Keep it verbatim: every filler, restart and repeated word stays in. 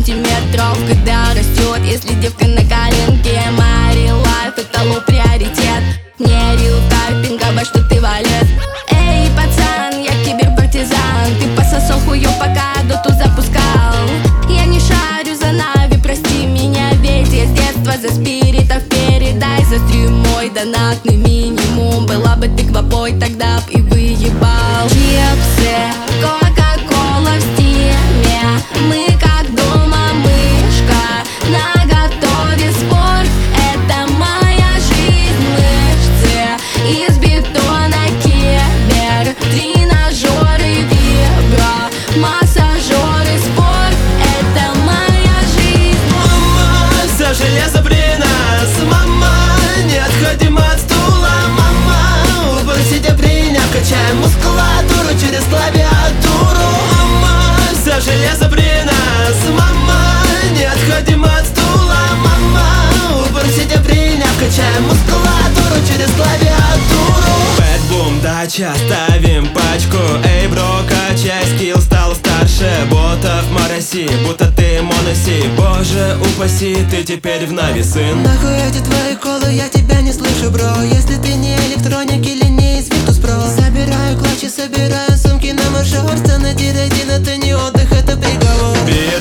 сантиметров, когда растет. Если девка на коленке, Мари Лайф — это лоу приоритет. Не рил тайпинг, а во что ты валет. Эй, пацан, я к тебе партизан. Ты пососал хую, пока доту запускал. Я не шарю за Нави, прости меня, ведь я с детства за спиритов. Передай за стрим мой донатный минимум. Была бы ты квапой, тогда б и выебал. Чипсы, кока-кола в стиме. Мы как дома мышка, наготове спорт. Это моя жизнь, мышцы из бетона, кибер, тренажеры, вибро, массажеры, спорт. Это моя жизнь. Мама, вся железо при нас. Мама, не отходим от стула. Мама, упор сидя приняв, качаем мускулатуру через клавиатуру. Мама, вся железо при нас. Мама, не отходим от стула. Мама, упор сидя приняв, качаем мускулатуру через клавиатуру. Бэтбум, дача, ставим пачку. Эй, бро, качай, скилл стал старше. Ботов мороси, будто ты моноси. Боже упаси, ты теперь в Нави, сын. Нахуй эти твои колы, я тебя не слышу, бро. Если ты не электроник или не из Virtus.pro. Собираю клатчи, собираю сумки на маршрут. Сцена тир один, это не отдых, это приговор.